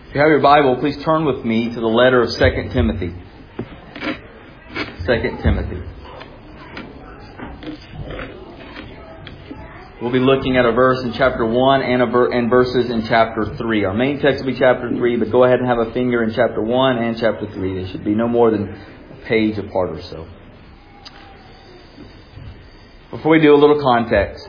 If you have your Bible, please turn with me to the letter of 2 Timothy. 2 Timothy. We'll be looking at a verse in chapter 1 and verses in chapter 3. Our main text will be chapter 3, but go ahead and have a finger in chapter 1 and chapter 3. They should be no more than a page apart or so. Before we do, a little context.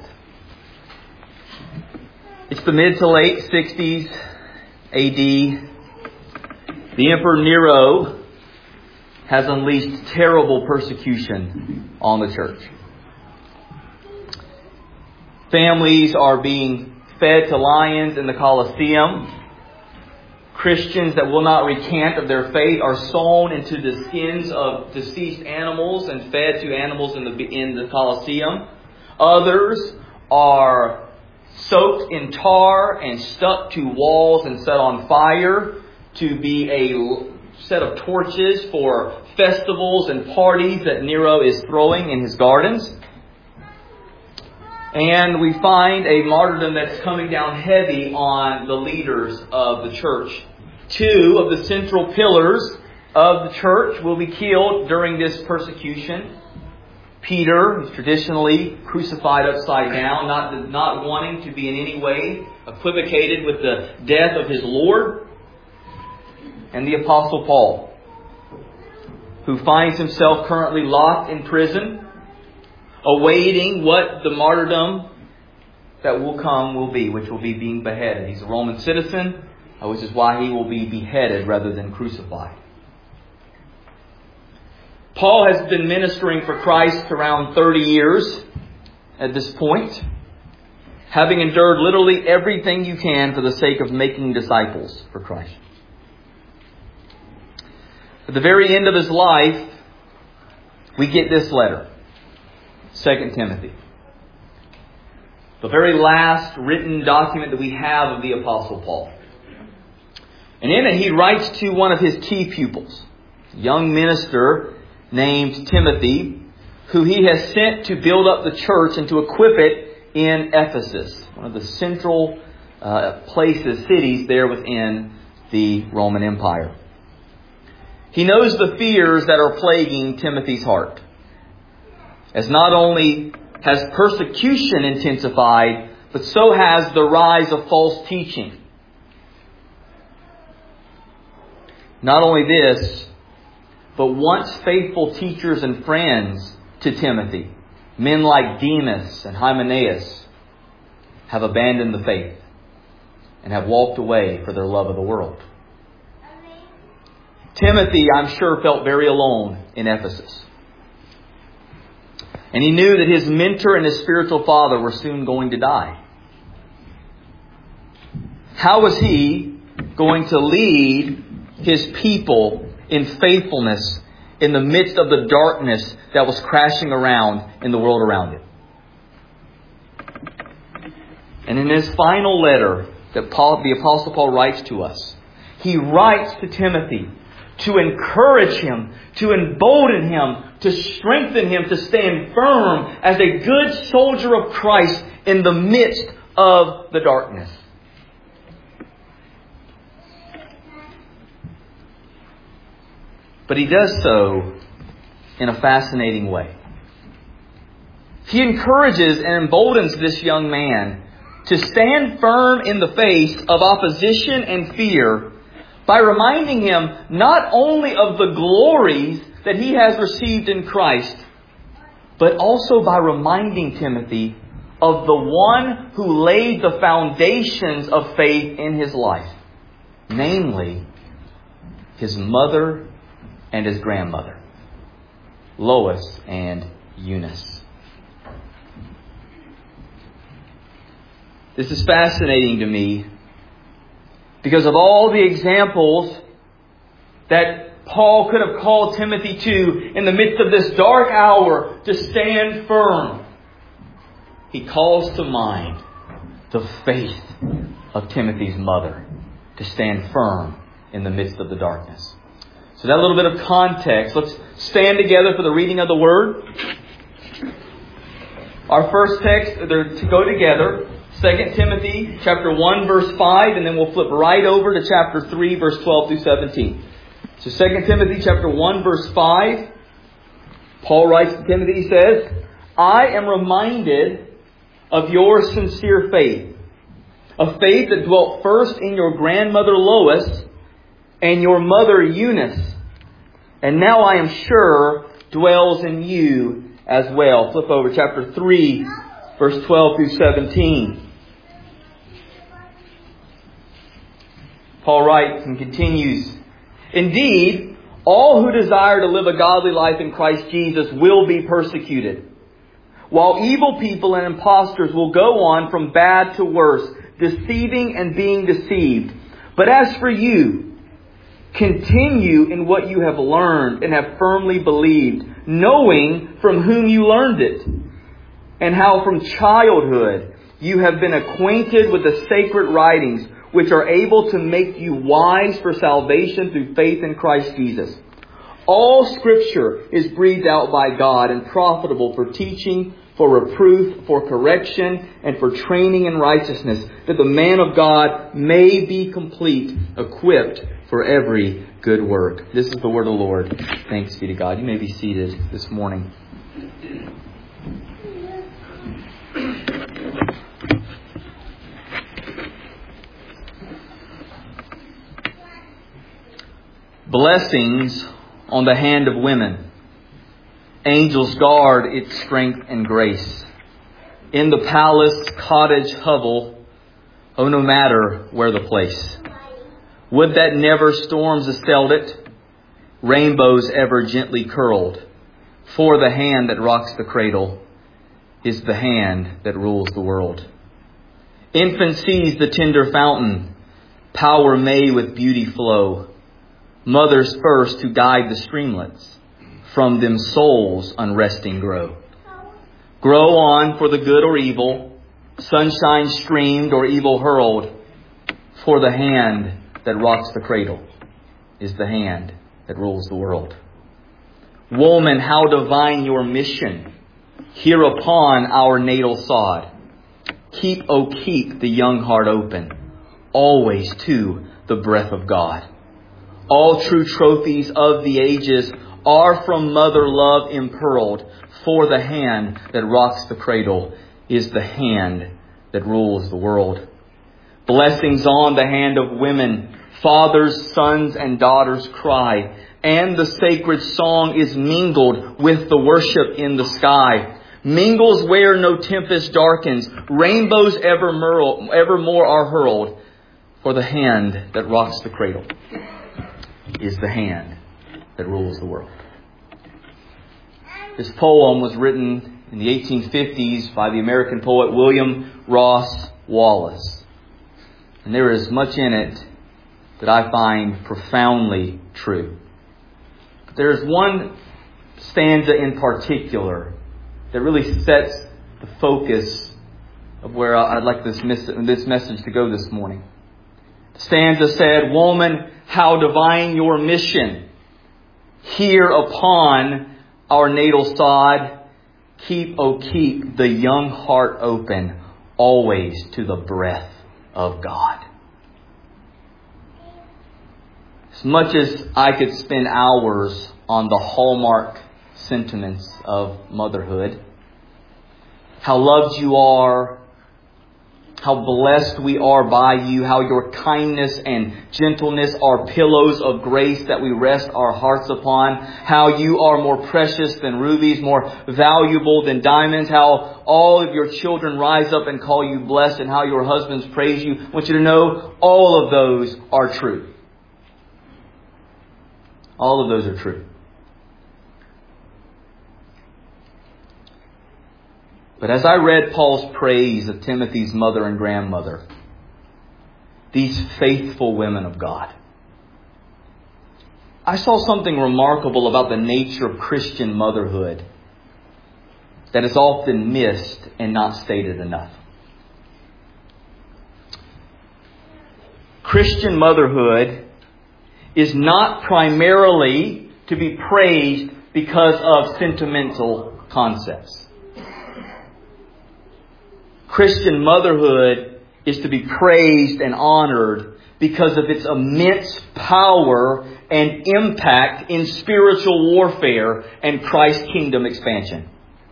It's the mid to late 60s AD. The Emperor Nero has unleashed terrible persecution on the church. Families are being fed to lions in the Colosseum. Christians that will not recant of their faith are sewn into the skins of deceased animals and fed to animals in the Colosseum. Others are soaked in tar and stuck to walls and set on fire to be a set of torches for festivals and parties that Nero is throwing in his gardens. And we find a martyrdom that's coming down heavy on the leaders of the church. Two of the central pillars of the church will be killed during this persecution. Peter is traditionally crucified upside down, not wanting to be in any way equivocated with the death of his Lord. And the Apostle Paul, who finds himself currently locked in prison, awaiting what the martyrdom that will come will be, which will be being beheaded. He's a Roman citizen, which is why he will be beheaded rather than crucified. Paul has been ministering for Christ around 30 years at this point, having endured literally everything you can for the sake of making disciples for Christ. At the very end of his life, we get this letter, 2 Timothy. The very last written document that we have of the Apostle Paul. And in it he writes to one of his key pupils, a young minister named Timothy, who he has sent to build up the church and to equip it in Ephesus, one of the central cities there within the Roman Empire. He knows the fears that are plaguing Timothy's heart, as not only has persecution intensified, but so has the rise of false teaching. Not only this, but once faithful teachers and friends to Timothy, men like Demas and Hymenaeus, have abandoned the faith and have walked away for their love of the world. Timothy, I'm sure, felt very alone in Ephesus. And he knew that his mentor and his spiritual father were soon going to die. How was he going to lead his people in faithfulness in the midst of the darkness that was crashing around in the world around him? And in his final letter that the Apostle Paul writes to us, he writes to Timothy to encourage him, to embolden him, to strengthen him, to stand firm as a good soldier of Christ in the midst of the darkness. But he does so in a fascinating way. He encourages and emboldens this young man to stand firm in the face of opposition and fear by reminding him not only of the glories that he has received in Christ, but also by reminding Timothy of the one who laid the foundations of faith in his life, namely his mother and his grandmother, Lois and Eunice. This is fascinating to me because of all the examples that Paul could have called Timothy to in the midst of this dark hour to stand firm. He calls to mind the faith of Timothy's mother to stand firm in the midst of the darkness. So that little bit of context. Let's stand together for the reading of the Word. Our first text, they're to go together, 2 Timothy chapter 1 verse 5, and then we'll flip right over to chapter 3 verse 12 through 17. So 2 Timothy chapter 1 verse 5, Paul writes to Timothy, he says, I am reminded of your sincere faith, a faith that dwelt first in your grandmother Lois and your mother Eunice, and now I am sure dwells in you as well. Flip over chapter 3, verse 12 through 17. Paul writes and continues, Indeed, all who desire to live a godly life in Christ Jesus will be persecuted, while evil people and impostors will go on from bad to worse, deceiving and being deceived. But as for you, continue in what you have learned and have firmly believed, knowing from whom you learned it, and how from childhood you have been acquainted with the sacred writings, which are able to make you wise for salvation through faith in Christ Jesus. All Scripture is breathed out by God and profitable for teaching, for reproof, for correction, and for training in righteousness, that the man of God may be complete, equipped for every good work. This is the word of the Lord. Thanks be to God. You may be seated this morning. Blessings on the hand of women. Angels guard its strength and grace. In the palace, cottage, hovel, oh, no matter where the place. Would that never storms assailed it, rainbows ever gently curled. For the hand that rocks the cradle is the hand that rules the world. Infant sees the tender fountain, power may with beauty flow. Mothers first to guide the streamlets, from them souls unresting grow. Grow on for the good or evil, sunshine streamed or evil hurled, for the hand that rocks the cradle is the hand that rules the world. Woman, how divine your mission, here upon our natal sod. Keep, oh keep the young heart open, always to the breath of God. All true trophies of the ages are from mother love impearled, for the hand that rocks the cradle is the hand that rules the world. Blessings on the hand of women, fathers, sons, and daughters cry, and the sacred song is mingled with the worship in the sky. Mingles where no tempest darkens, rainbows evermore are hurled, for the hand that rocks the cradle is the hand that rules the world. This poem was written in the 1850s by the American poet William Ross Wallace. And there is much in it that I find profoundly true. But there is one stanza in particular that really sets the focus of where I'd like this message to go this morning. The stanza said, Woman, how divine your mission. Here upon our natal sod, keep, oh keep the young heart open, always to the breath of God. As much as I could spend hours on the hallmark sentiments of motherhood, how loved you are, how blessed we are by you, how your kindness and gentleness are pillows of grace that we rest our hearts upon, how you are more precious than rubies, more valuable than diamonds, how all of your children rise up and call you blessed, and how your husbands praise you. I want you to know all of those are true. All of those are true. But as I read Paul's praise of Timothy's mother and grandmother, these faithful women of God, I saw something remarkable about the nature of Christian motherhood that is often missed and not stated enough. Christian motherhood is not primarily to be praised because of sentimental concepts. Christian motherhood is to be praised and honored because of its immense power and impact in spiritual warfare and Christ's kingdom expansion.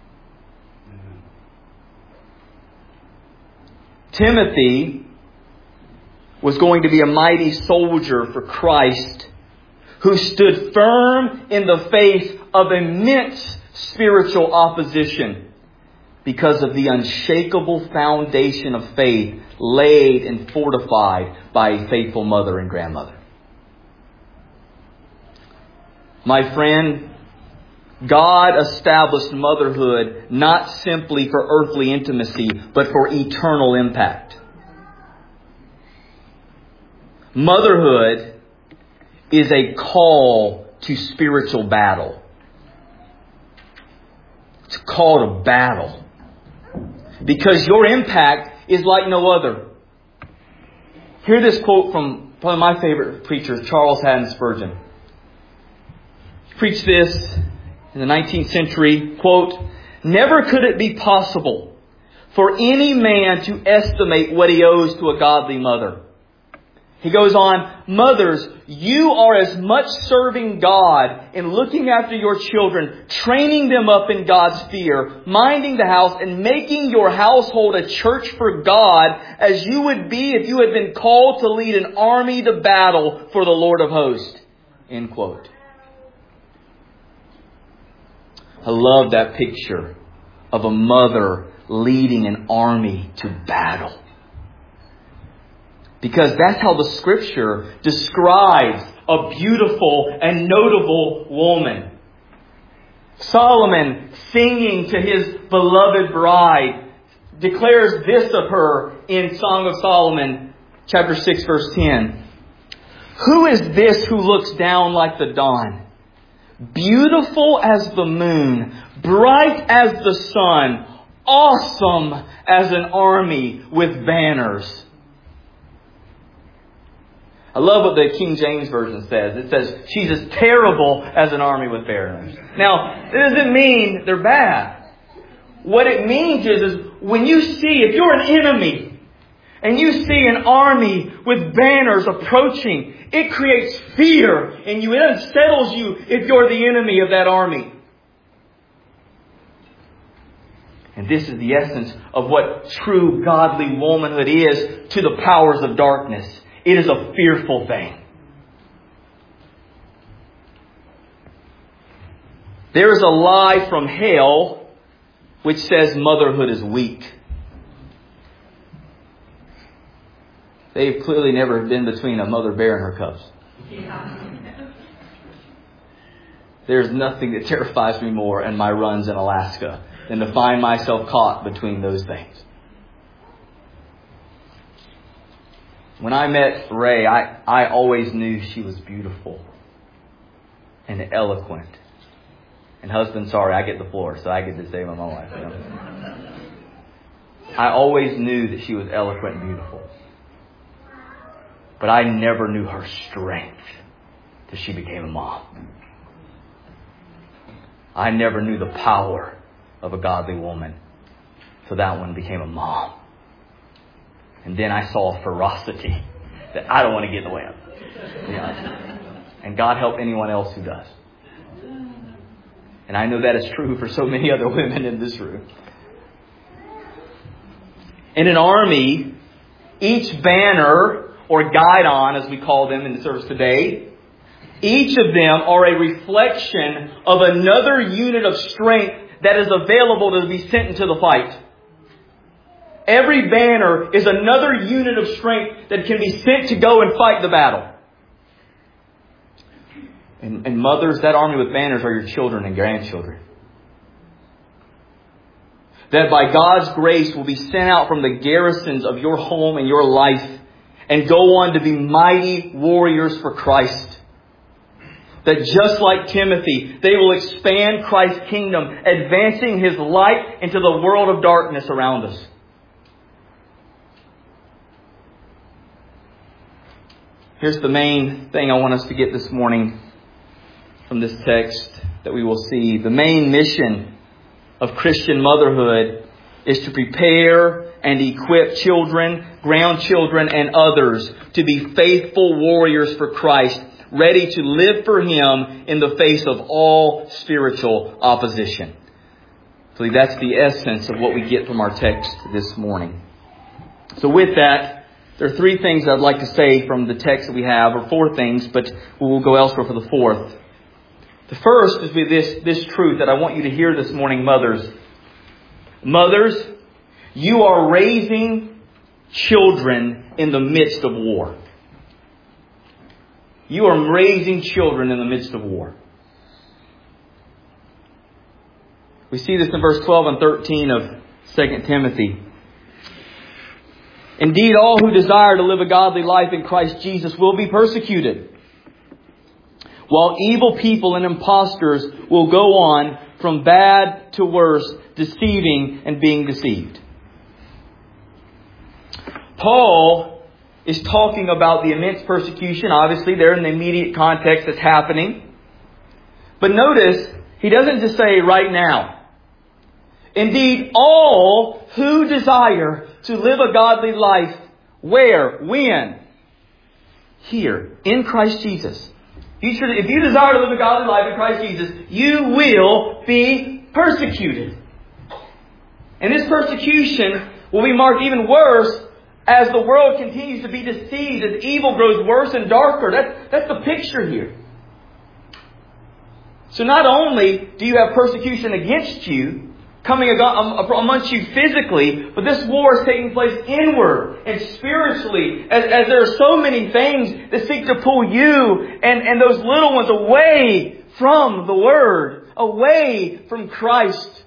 Timothy was going to be a mighty soldier for Christ who stood firm in the face of immense spiritual opposition because of the unshakable foundation of faith laid and fortified by a faithful mother and grandmother. My friend, God established motherhood not simply for earthly intimacy, but for eternal impact. Motherhood is a call to spiritual battle. It's a call to battle. Because your impact is like no other. Hear this quote from one of my favorite preachers, Charles Haddon Spurgeon. He preached this in the 19th century, quote, "Never could it be possible for any man to estimate what he owes to a godly mother." He goes on, "Mothers, you are as much serving God in looking after your children, training them up in God's fear, minding the house, and making your household a church for God as you would be if you had been called to lead an army to battle for the Lord of hosts." End quote. I love that picture of a mother leading an army to battle. Because that's how the Scripture describes a beautiful and notable woman. Solomon, singing to his beloved bride, declares this of her in Song of Solomon, chapter 6, verse 10. "Who is this who looks down like the dawn? Beautiful as the moon, bright as the sun, awesome as an army with banners." I love what the King James Version says. It says, "She's as terrible as an army with banners." Now, it doesn't mean they're bad. What it means is when you see, if you're an enemy, and you see an army with banners approaching, it creates fear in you. It unsettles you if you're the enemy of that army. And this is the essence of what true godly womanhood is to the powers of darkness. It is a fearful thing. There is a lie from hell which says motherhood is weak. They've clearly never been between a mother bear and her cubs. There's nothing that terrifies me more in my runs in Alaska than to find myself caught between those things. When I met Ray, I always knew she was beautiful and eloquent. And husband, sorry, I get the floor, so I get to say my wife. You know? I always knew that she was eloquent and beautiful. But I never knew her strength till she became a mom. I never knew the power of a godly woman till that one became a mom. And then I saw a ferocity that I don't want to get in the way of. Yeah. And God help anyone else who does. And I know that is true for so many other women in this room. In an army, each banner, or guidon as we call them in the service today, each of them are a reflection of another unit of strength that is available to be sent into the fight. Every banner is another unit of strength that can be sent to go and fight the battle. And mothers, that army with banners are your children and grandchildren. That by God's grace will be sent out from the garrisons of your home and your life and go on to be mighty warriors for Christ. That just like Timothy, they will expand Christ's kingdom, advancing His light into the world of darkness around us. Here's the main thing I want us to get this morning from this text that we will see. The main mission of Christian motherhood is to prepare and equip children, grandchildren, and others to be faithful warriors for Christ, ready to live for Him in the face of all spiritual opposition. I believe that's the essence of what we get from our text this morning. So with that, there are three things I'd like to say from the text that we have, or four things, but we'll go elsewhere for the fourth. The first is with this truth that I want you to hear this morning, mothers. Mothers, you are raising children in the midst of war. You are raising children in the midst of war. We see this in verse 12 and 13 of 2 Timothy. Indeed, all who desire to live a godly life in Christ Jesus will be persecuted, while evil people and impostors will go on from bad to worse, deceiving and being deceived. Paul is talking about the immense persecution, obviously, there in the immediate context that's happening. But notice, he doesn't just say right now. Indeed, all who desire to live a godly life, where? When? Here, in Christ Jesus. If you desire to live a godly life in Christ Jesus, you will be persecuted. And this persecution will be marked even worse as the world continues to be deceived, as evil grows worse and darker. That's the picture here. So not only do you have persecution against you, coming amongst you physically, but this war is taking place inward and spiritually, as there are so many things that seek to pull you and those little ones away from the Word, away from Christ.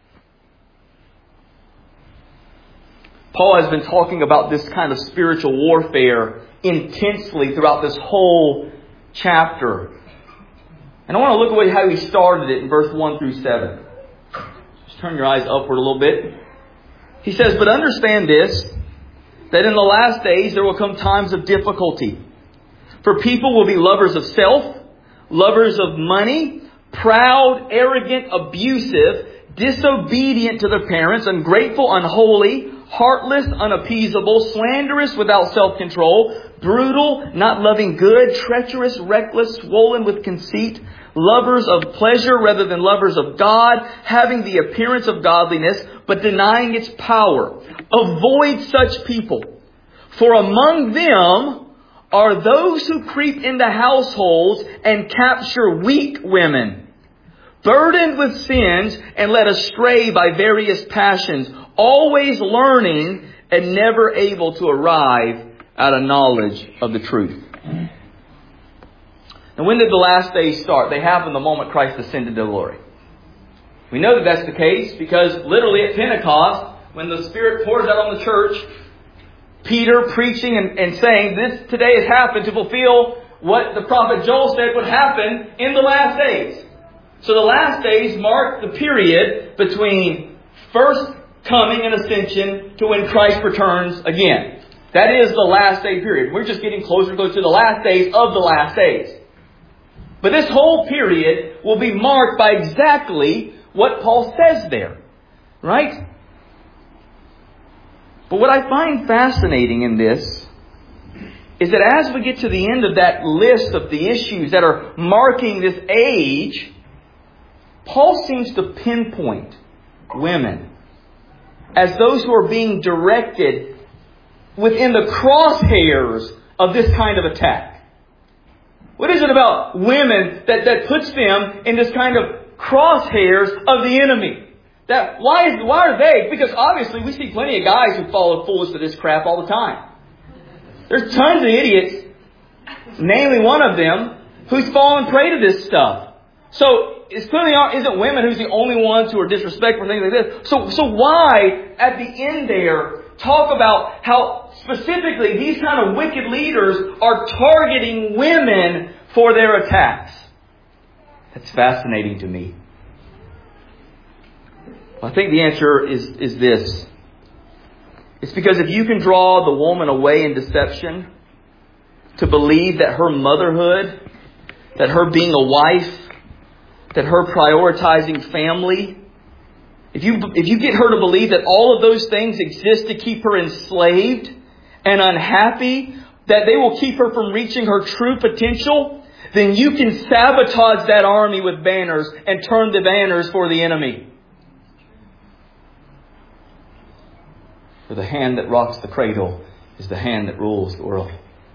Paul has been talking about this kind of spiritual warfare intensely throughout this whole chapter. And I want to look at how he started it in verse 1 through 7. Turn your eyes upward a little bit. He says, but understand this, that in the last days there will come times of difficulty. For people will be lovers of self, lovers of money, proud, arrogant, abusive, disobedient to their parents, ungrateful, unholy, heartless, unappeasable, slanderous, without self-control, brutal, not loving good, treacherous, reckless, swollen with conceit, lovers of pleasure rather than lovers of God, having the appearance of godliness, but denying its power. Avoid such people. For among them are those who creep into households and capture weak women, burdened with sins and led astray by various passions, always learning and never able to arrive at a knowledge of the truth. And when did the last days start? They happened the moment Christ ascended to glory. We know that that's the case because literally at Pentecost, when the Spirit pours out on the church, Peter preaching and saying, this today has happened to fulfill what the prophet Joel said would happen in the last days. So the last days mark the period between first coming and ascension to when Christ returns again. That is the last day period. We're just getting closer and closer to the last days of the last days. But this whole period will be marked by exactly what Paul says there. Right? But what I find fascinating in this is that as we get to the end of that list of the issues that are marking this age, Paul seems to pinpoint women as those who are being directed within the crosshairs of this kind of attack. What is it about women that puts them in this kind of crosshairs of the enemy? Why are they? Because obviously we see plenty of guys who fall foolish to this crap all the time. There's tons of idiots, namely one of them, who's fallen prey to this stuff. So it clearly isn't women who's the only ones who are disrespectful and things like this. So why at the end there talk about how specifically these kind of wicked leaders are targeting women for their attacks? That's fascinating to me. I think the answer is this. It's because if you can draw the woman away in deception to believe that her motherhood, that her being a wife, that her prioritizing family if you get her to believe that all of those things exist to keep her enslaved and unhappy, that they will keep her from reaching her true potential, then you can sabotage that army with banners and turn the banners for the enemy. For the hand that rocks the cradle is the hand that rules the world.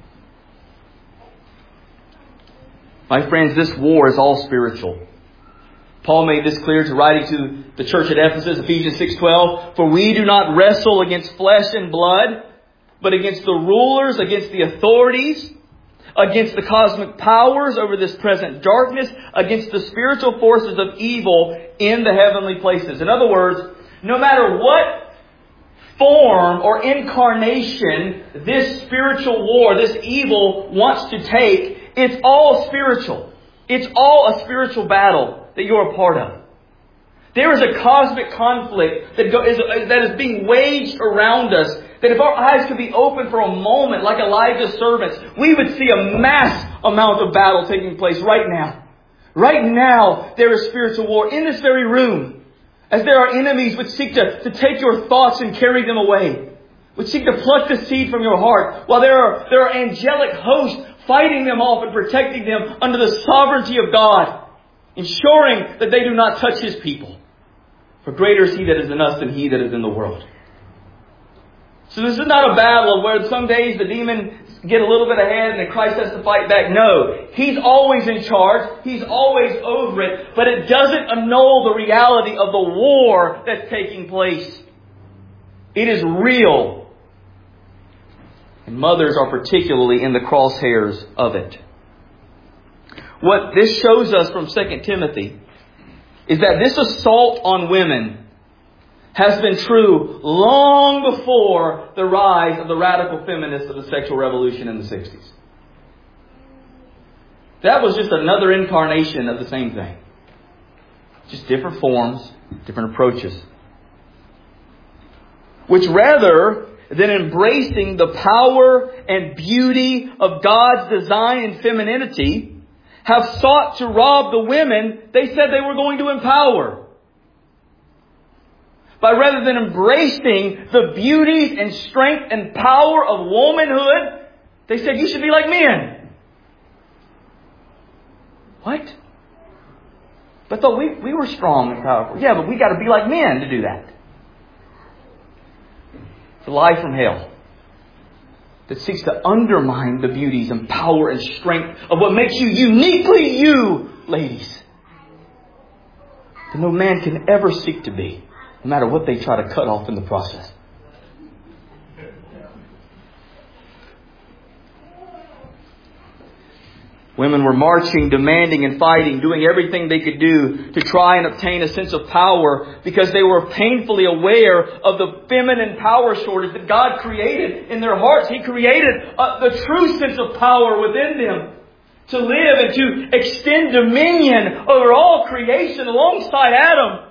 My friends, this war is all spiritual. Paul made this clear to writing to the church at Ephesus, Ephesians 6:12. For we do not wrestle against flesh and blood, but against the rulers, against the authorities, against the cosmic powers over this present darkness, against the spiritual forces of evil in the heavenly places. In other words, no matter what form or incarnation this spiritual war, this evil wants to take, it's all spiritual. It's all a spiritual battle that you're a part of. There is a cosmic conflict that is being waged around us, that if our eyes could be open for a moment like Elijah's servants, we would see a mass amount of battle taking place right now. Right now, there is spiritual war in this very room. As there are enemies which seek to take your thoughts and carry them away, which seek to pluck the seed from your heart, while there are angelic hosts fighting them off and protecting them under the sovereignty of God, ensuring that they do not touch His people. For greater is He that is in us than he that is in the world. So this is not a battle of where some days the demons get a little bit ahead and then Christ has to fight back. No. He's always in charge. He's always over it. But it doesn't annul the reality of the war that's taking place. It is real. And mothers are particularly in the crosshairs of it. What this shows us from 2 Timothy is that this assault on women has been true long before the rise of the radical feminists of the sexual revolution in the 60s. That was just another incarnation of the same thing. Just different forms, different approaches. Which rather than embracing the power and beauty of God's design and femininity, have sought to rob the women they said they were going to empower. By rather than embracing the beauty and strength and power of womanhood, they said, you should be like men. What? But I thought we were strong and powerful. Yeah, but we got to be like men to do that. It's a lie from hell that seeks to undermine the beauties and power and strength of what makes you uniquely you, ladies. That no man can ever seek to be, no matter what they try to cut off in the process. Women were marching, demanding and fighting, doing everything they could do to try and obtain a sense of power because they were painfully aware of the feminine power shortage that God created in their hearts. He created the true sense of power within them to live and to extend dominion over all creation alongside Adam.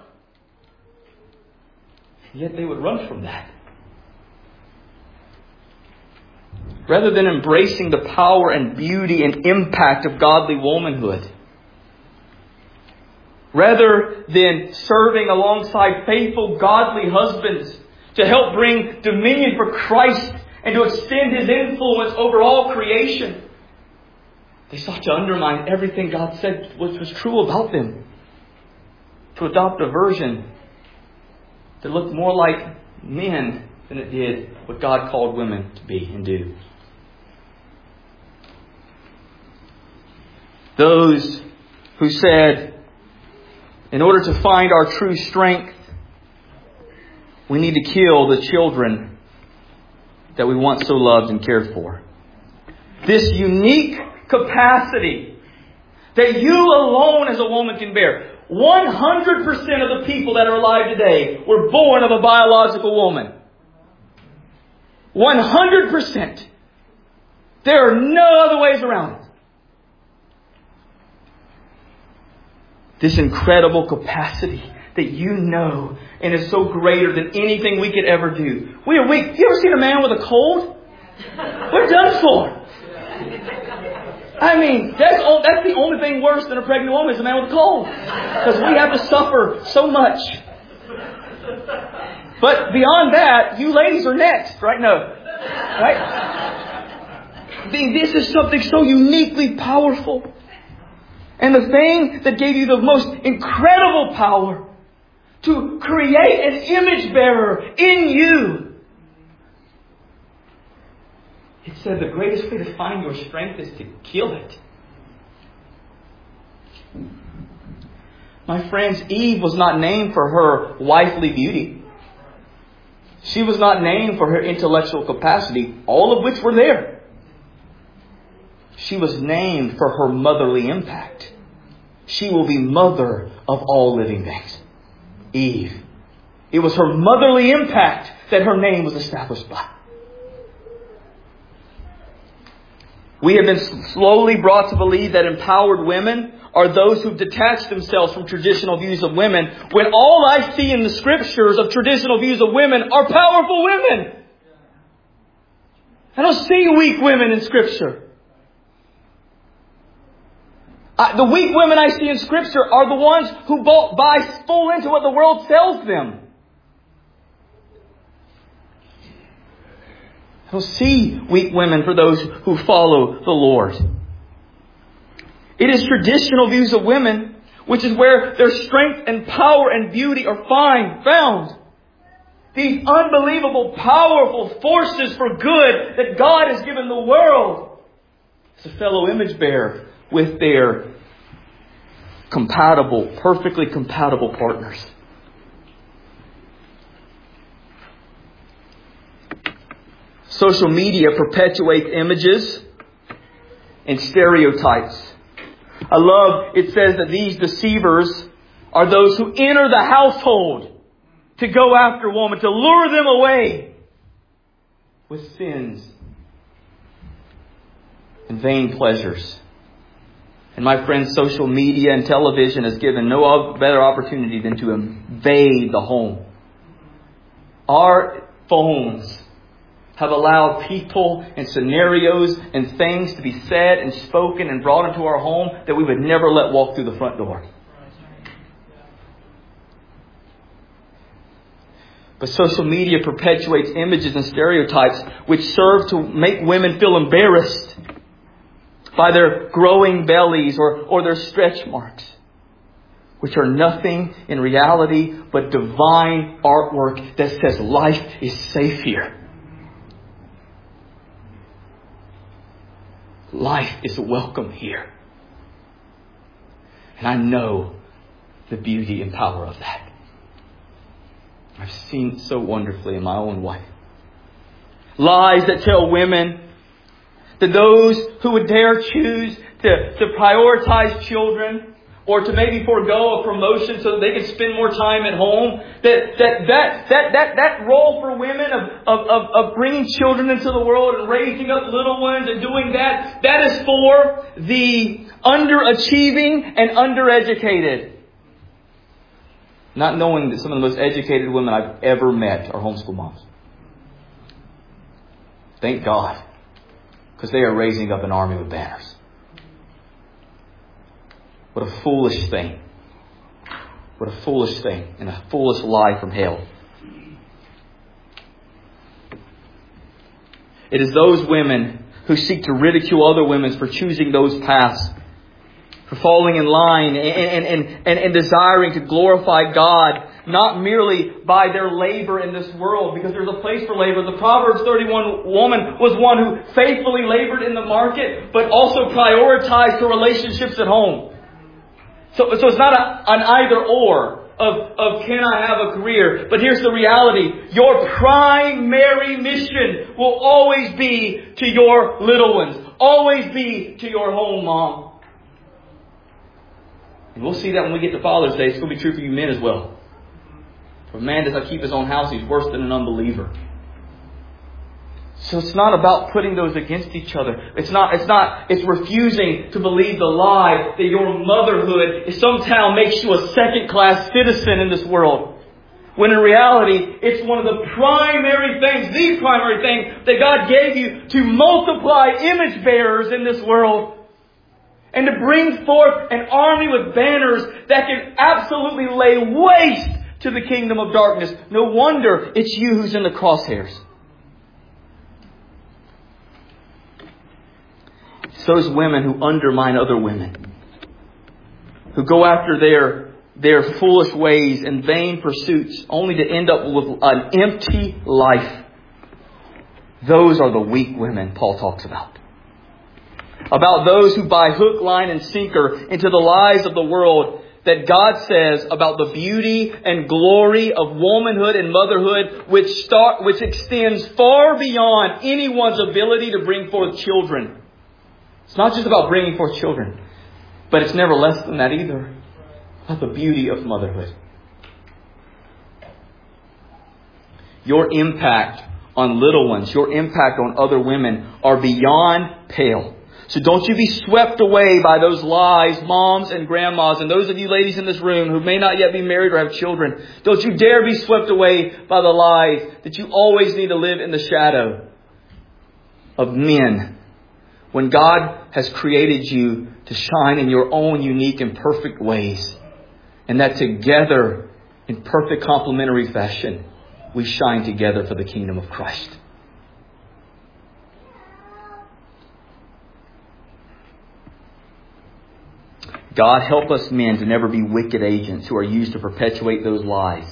Yet they would run from that. Rather than embracing the power and beauty and impact of godly womanhood. Rather than serving alongside faithful godly husbands to help bring dominion for Christ and to extend His influence over all creation. They sought to undermine everything God said was true about them. To adopt a version that looked more like men than it did what God called women to be and do. Those who said, in order to find our true strength, we need to kill the children that we once so loved and cared for. This unique capacity that you alone as a woman can bear. 100% of the people that are alive today were born of a biological woman. 100%. There are no other ways around it. This incredible capacity that you know and is so greater than anything we could ever do. We are weak. You ever seen a man with a cold? We're done for. I mean, that's the only thing worse than a pregnant woman is a man with a cold. Because we have to suffer so much. But beyond that, you ladies are next, right? No. Right? This is something so uniquely powerful. And the thing that gave you the most incredible power to create an image bearer in you. It said the greatest way to find your strength is to kill it. My friends, Eve was not named for her wifely beauty. She was not named for her intellectual capacity, all of which were there. She was named for her motherly impact. She will be mother of all living things. Eve. It was her motherly impact that her name was established by. We have been slowly brought to believe that empowered women are those who've detached themselves from traditional views of women, when all I see in the Scriptures of traditional views of women are powerful women. I don't see weak women in Scripture. The weak women I see in Scripture are the ones who buy full into what the world sells them. I don't see weak women for those who follow the Lord. It is traditional views of women, which is where their strength and power and beauty are found. These unbelievable, powerful forces for good that God has given the world as a fellow image bearer with their perfectly compatible partners. Social media perpetuates images and stereotypes. I love, it says that these deceivers are those who enter the household to go after women, to lure them away with sins and vain pleasures. And my friends, social media and television has given no better opportunity than to invade the home. Our phones have allowed people and scenarios and things to be said and spoken and brought into our home that we would never let walk through the front door. But social media perpetuates images and stereotypes which serve to make women feel embarrassed by their growing bellies or their stretch marks, which are nothing in reality but divine artwork that says life is safe here. Life is welcome here. And I know the beauty and power of that. I've seen it so wonderfully in my own life. Lies that tell women that those who would dare choose to prioritize children or to maybe forego a promotion so that they can spend more time at home, that role for women of bringing children into the world and raising up little ones and doing that is for the underachieving and undereducated. Not knowing that some of the most educated women I've ever met are homeschool moms. Thank God. Because they are raising up an army with banners. What a foolish thing. What a foolish thing. And a foolish lie from hell. It is those women who seek to ridicule other women for choosing those paths, for falling in line and desiring to glorify God, not merely by their labor in this world, because there's a place for labor. The Proverbs 31 woman was one who faithfully labored in the market, but also prioritized her relationships at home. So it's not an either or of can I have a career? But here's the reality. Your primary mission will always be to your little ones. Always be to your home, mom. And we'll see that when we get to Father's Day. It's going to be true for you men as well. If a man does not keep his own house, he's worse than an unbeliever. So it's not about putting those against each other. It's refusing to believe the lie that your motherhood somehow makes you a second-class citizen in this world. When in reality, it's one of the primary things, the primary thing that God gave you to multiply image bearers in this world. And to bring forth an army with banners that can absolutely lay waste to the kingdom of darkness. No wonder it's you who's in the crosshairs. It's those women who undermine other women, who go after their foolish ways and vain pursuits, only to end up with an empty life. Those are the weak women Paul talks about. About those who by hook, line, and sinker into the lies of the world that God says about the beauty and glory of womanhood and motherhood, which extends far beyond anyone's ability to bring forth children. It's not just about bringing forth children, but it's never less than that either. About the beauty of motherhood. Your impact on little ones, your impact on other women are beyond pale. So don't you be swept away by those lies, moms and grandmas, and those of you ladies in this room who may not yet be married or have children. Don't you dare be swept away by the lies that you always need to live in the shadow of men, when God has created you to shine in your own unique and perfect ways. And that together, in perfect complementary fashion, we shine together for the kingdom of Christ. God help us men to never be wicked agents who are used to perpetuate those lies.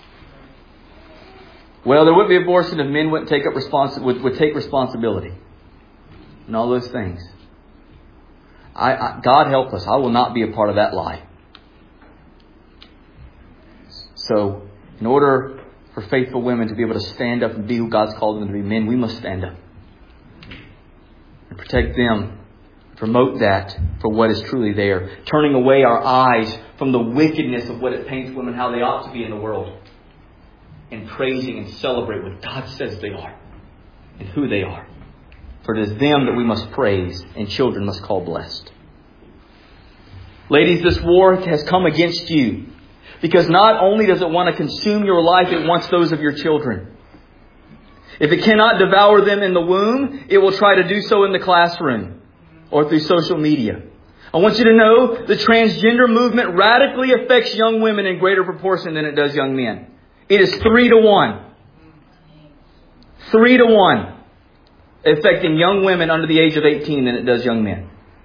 Well, there would be abortion if men wouldn't take would take responsibility. And all those things. God help us. I will not be a part of that lie. So, in order for faithful women to be able to stand up and be who God's called them to be, men, we must stand up. And protect them. Promote that for what is truly there. Turning away our eyes from the wickedness of what it paints women how they ought to be in the world. And praising and celebrate what God says they are. And who they are. For it is them that we must praise and children must call blessed. Ladies, this war has come against you. Because not only does it want to consume your life, it wants those of your children. If it cannot devour them in the womb, it will try to do so in the classroom or through social media. I want you to know the transgender movement radically affects young women in greater proportion than it does young men. It is 3-1. 3-1. Affecting young women under the age of 18 than it does young men.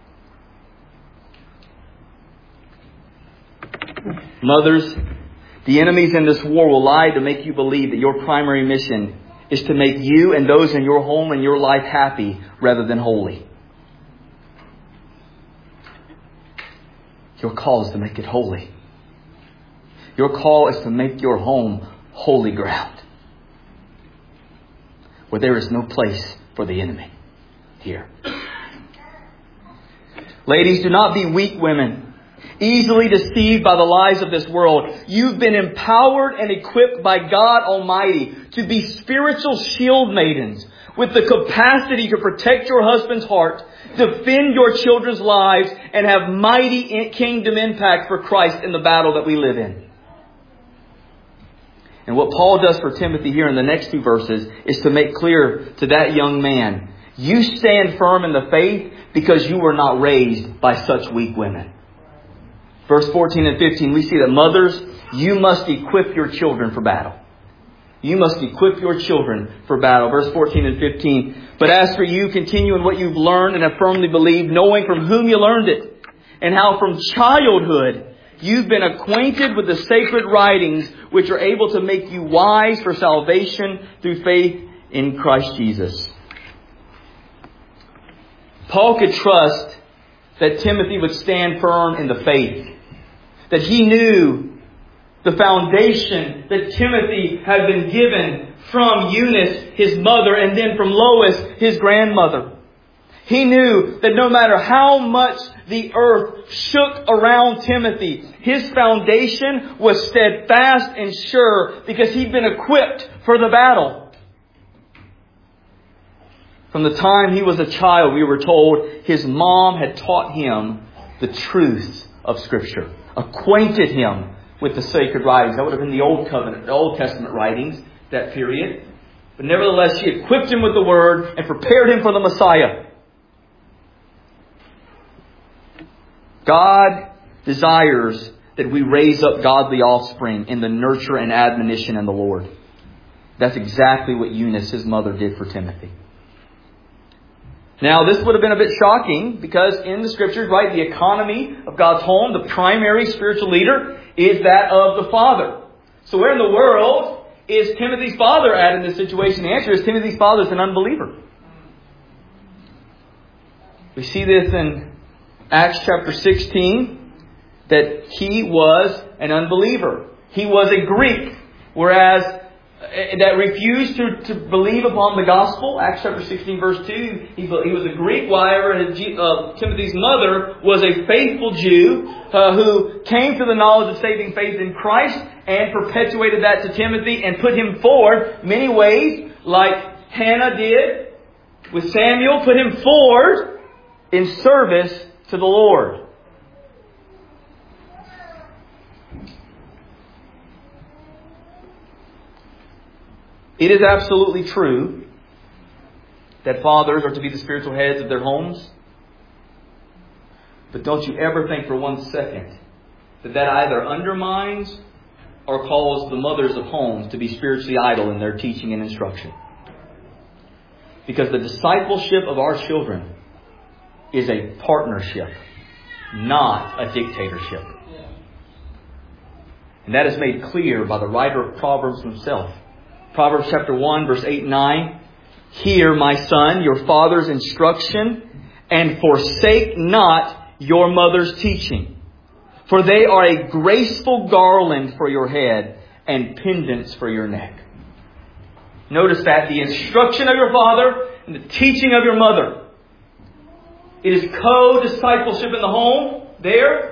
Mothers, the enemies in this war will lie to make you believe that your primary mission is to make you and those in your home and your life happy rather than holy. Your call is to make it holy. Your call is to make your home holy ground, where there is no place for the enemy here. Ladies, do not be weak women, easily deceived by the lies of this world. You've been empowered and equipped by God Almighty to be spiritual shield maidens with the capacity to protect your husband's heart, defend your children's lives, and have mighty kingdom impact for Christ in the battle that we live in. And what Paul does for Timothy here in the next two verses is to make clear to that young man, you stand firm in the faith because you were not raised by such weak women. Verse 14 and 15, we see that mothers, you must equip your children for battle. You must equip your children for battle. Verse 14 and 15. But as for you, continue in what you've learned and have firmly believed, knowing from whom you learned it, and how from childhood you've been acquainted with the sacred writings, which are able to make you wise for salvation through faith in Christ Jesus. Paul could trust that Timothy would stand firm in the faith. That he knew the foundation that Timothy had been given from Eunice, his mother, and then from Lois, his grandmother. He knew that no matter how much the earth shook around Timothy, his foundation was steadfast and sure because he'd been equipped for the battle. From the time he was a child, we were told his mom had taught him the truths of Scripture, acquainted him with the sacred writings. That would have been the Old Covenant, the Old Testament writings, that period. But nevertheless, she equipped him with the Word and prepared him for the Messiah. God desires that we raise up godly offspring in the nurture and admonition in the Lord. That's exactly what Eunice, his mother, did for Timothy. Now, this would have been a bit shocking because in the Scriptures, right, the economy of God's home, the primary spiritual leader, is that of the father. So where in the world is Timothy's father at in this situation? The answer is Timothy's father is an unbeliever. We see this in Acts chapter 16, that he was an unbeliever. He was a Greek, whereas that refused to believe upon the gospel. Acts chapter 16 verse 2, he was a Greek, while Timothy's mother was a faithful Jew who came to the knowledge of saving faith in Christ and perpetuated that to Timothy and put him forward many ways, like Hannah did with Samuel, put him forward in service to the Lord. It is absolutely true that fathers are to be the spiritual heads of their homes. But don't you ever think for 1 second that either undermines or calls the mothers of homes to be spiritually idle in their teaching and instruction. Because the discipleship of our children is a partnership, not a dictatorship. And that is made clear by the writer of Proverbs himself. Proverbs chapter 1, verse 8 and 9. Hear, my son, your father's instruction, and forsake not your mother's teaching. For they are a graceful garland for your head and pendants for your neck. Notice that the instruction of your father and the teaching of your mother. It is co-discipleship in the home there.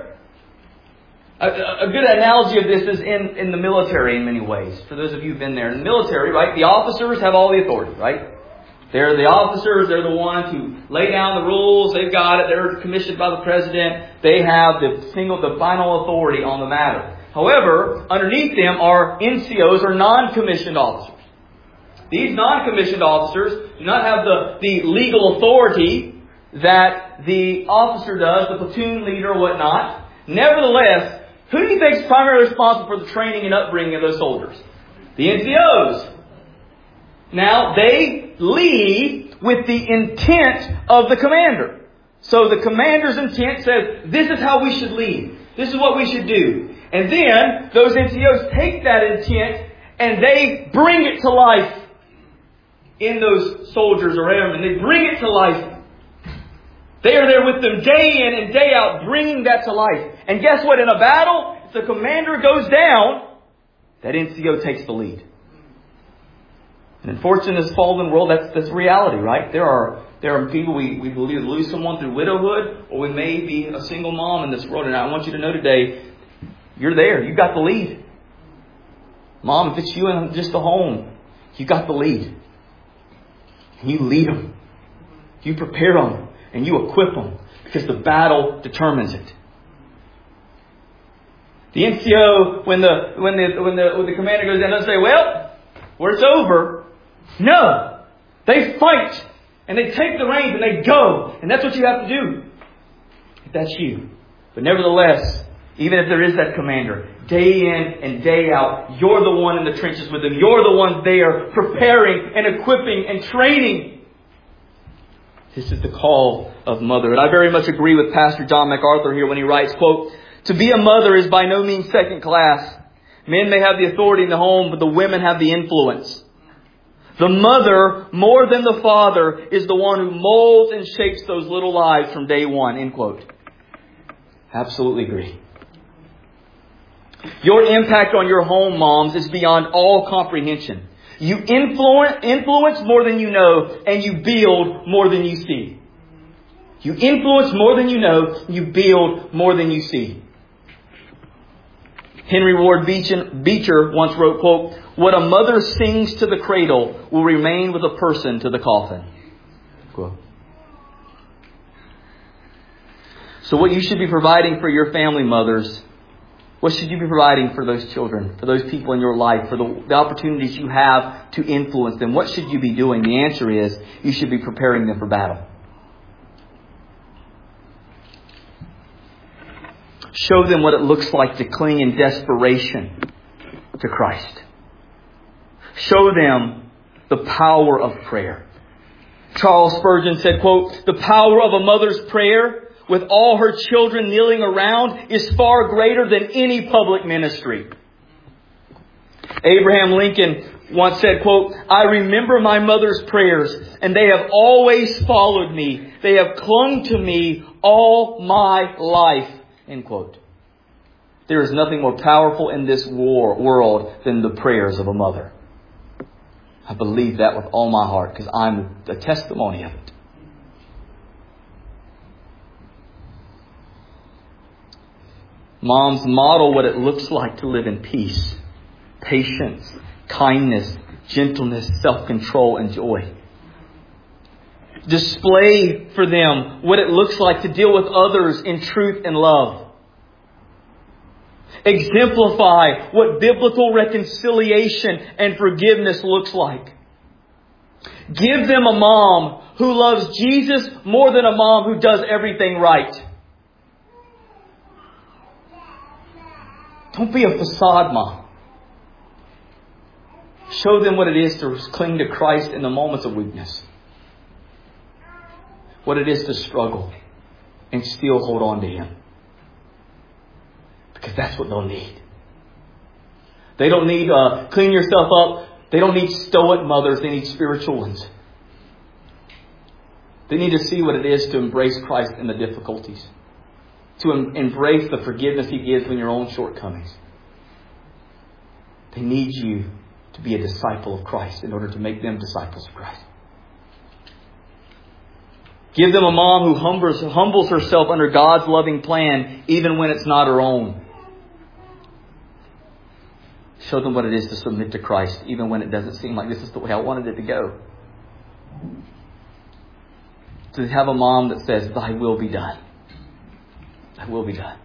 A good analogy of this is in the military in many ways. For those of you who've been there. In the military, right, the officers have all the authority, right? They're the officers. They're the ones who lay down the rules. They've got it. They're commissioned by the president. They have the final authority on the matter. However, underneath them are NCOs, or non-commissioned officers. These non-commissioned officers do not have the legal authority that the officer does, the platoon leader or whatnot. Nevertheless, who do you think is primarily responsible for the training and upbringing of those soldiers? The NCOs. Now, they lead with the intent of the commander. So the commander's intent says, this is how we should lead. This is what we should do. And then those NCOs take that intent and they bring it to life in those soldiers or airmen. They bring it to life. They are there with them day in and day out, bringing that to life. And guess what? In a battle, if the commander goes down, that NCO takes the lead. And unfortunately, in this fallen world, that's reality, right? There are people we believe lose someone through widowhood, or we may be a single mom in this world. And I want you to know today, you're there. You've got the lead. Mom, if it's you in just the home, you got the lead. And you lead them. You prepare them. And you equip them, because the battle determines it. The NCO, when the commander goes down, doesn't say, "Well, it's over." No, they fight and they take the reins and they go, and that's what you have to do. If that's you, but nevertheless, even if there is that commander, day in and day out, you're the one in the trenches with them. You're the one there preparing and equipping and training. This is the call of mother. And I very much agree with Pastor John MacArthur here when he writes, quote, "To be a mother is by no means second class. Men may have the authority in the home, but the women have the influence. The mother, more than the father, is the one who molds and shapes those little lives from day one." End quote. Absolutely agree. Your impact on your home, moms, is beyond all comprehension. You influence more than you know, and you build more than you see. You influence more than you know, you build more than you see. Henry Ward Beecher once wrote, quote, "What a mother sings to the cradle will remain with a person to the coffin." Quote. So what you should be providing for your family, mothers, what should you be providing for those children, for those people in your life, for the opportunities you have to influence them? What should you be doing? The answer is you should be preparing them for battle. Show them what it looks like to cling in desperation to Christ. Show them the power of prayer. Charles Spurgeon said, quote, "The power of a mother's prayer with all her children kneeling around is far greater than any public ministry." Abraham Lincoln once said, quote, "I remember my mother's prayers, and they have always followed me. They have clung to me all my life." End quote. There is nothing more powerful in this world than the prayers of a mother. I believe that with all my heart because I'm a testimony of it. Moms, model what it looks like to live in peace, patience, kindness, gentleness, self-control, and joy. Display for them what it looks like to deal with others in truth and love. Exemplify what biblical reconciliation and forgiveness looks like. Give them a mom who loves Jesus more than a mom who does everything right. Don't be a facade mom. Show them what it is to cling to Christ in the moments of weakness. What it is to struggle and still hold on to Him. Because that's what they'll need. They don't need clean yourself up. They don't need stoic mothers. They need spiritual ones. They need to see what it is to embrace Christ in the difficulties. To embrace the forgiveness He gives in your own shortcomings. They need you to be a disciple of Christ in order to make them disciples of Christ. Give them a mom who humbles herself under God's loving plan, even when it's not her own. Show them what it is to submit to Christ, even when it doesn't seem like this is the way I wanted it to go. To have a mom that says, "Thy will be done. Thy will be done."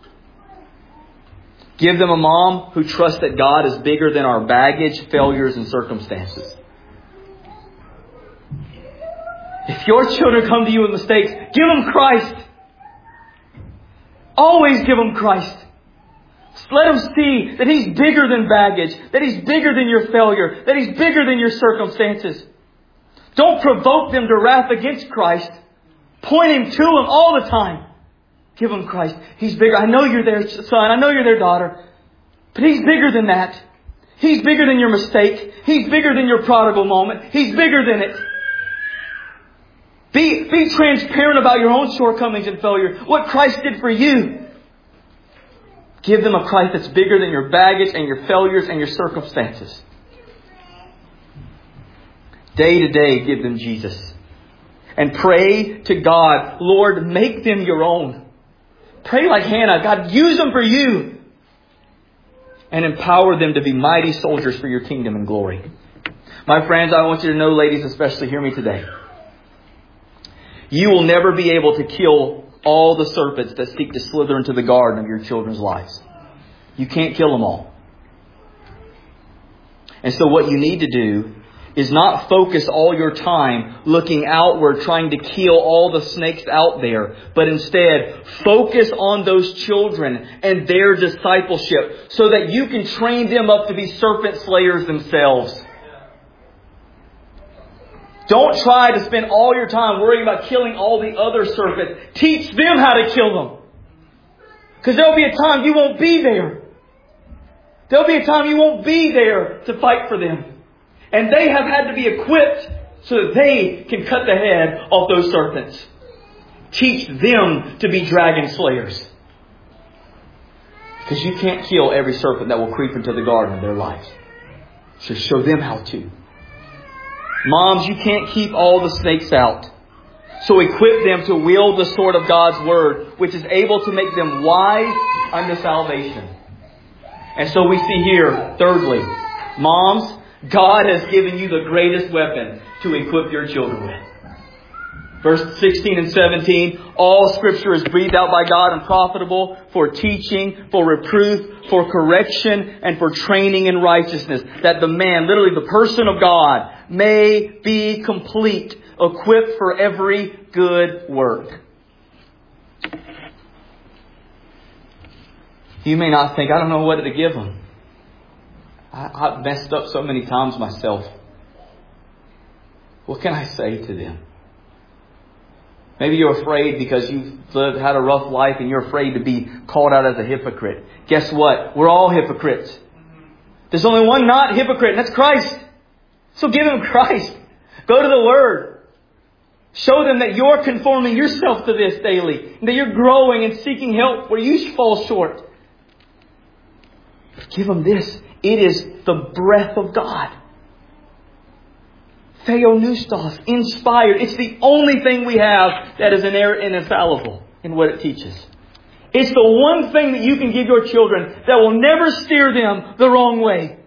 Give them a mom who trusts that God is bigger than our baggage, failures, and circumstances. If your children come to you with mistakes, give them Christ. Always give them Christ. Let them see that He's bigger than baggage, that He's bigger than your failure, that He's bigger than your circumstances. Don't provoke them to wrath against Christ. Point Him to Him all the time. Give them Christ. He's bigger. I know you're their son. I know you're their daughter. But He's bigger than that. He's bigger than your mistake. He's bigger than your prodigal moment. He's bigger than it. Be transparent about your own shortcomings and failure. What Christ did for you. Give them a Christ that's bigger than your baggage and your failures and your circumstances. Day to day, give them Jesus. And pray to God, "Lord, make them your own." Pray like Hannah. God, use them for you. And empower them to be mighty soldiers for your kingdom and glory. My friends, I want you to know, ladies especially, hear me today. You will never be able to kill all the serpents that seek to slither into the garden of your children's lives. You can't kill them all. And so what you need to do is not focus all your time looking outward, trying to kill all the snakes out there, but instead focus on those children and their discipleship so that you can train them up to be serpent slayers themselves. Don't try to spend all your time worrying about killing all the other serpents. Teach them how to kill them. Because there'll be a time you won't be there. There'll be a time you won't be there to fight for them. And they have had to be equipped so that they can cut the head off those serpents. Teach them to be dragon slayers. Because you can't kill every serpent that will creep into the garden of their lives. So show them how to. Moms, you can't keep all the snakes out. So equip them to wield the sword of God's Word, which is able to make them wise unto salvation. And so we see here, thirdly, moms, God has given you the greatest weapon to equip your children with. Verse 16 and 17, all Scripture is breathed out by God and profitable for teaching, for reproof, for correction, and for training in righteousness. That the man, literally the person of God, may be complete, equipped for every good work. You may not think, I don't know what to give them. I've messed up so many times myself. What can I say to them? Maybe you're afraid because you've had a rough life and you're afraid to be called out as a hypocrite. Guess what? We're all hypocrites. There's only one not hypocrite, and that's Christ. So give them Christ. Go to the Word. Show them that you're conforming yourself to this daily. And that you're growing and seeking help where you fall short. But give them this. It is the breath of God. Theopneustos, inspired. It's the only thing we have that is inerrant and infallible in what it teaches. It's the one thing that you can give your children that will never steer them the wrong way.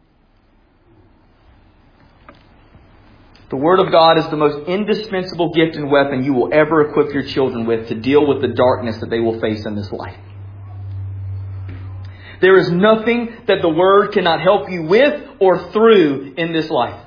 The Word of God is the most indispensable gift and weapon you will ever equip your children with to deal with the darkness that they will face in this life. There is nothing that the Word cannot help you with or through in this life.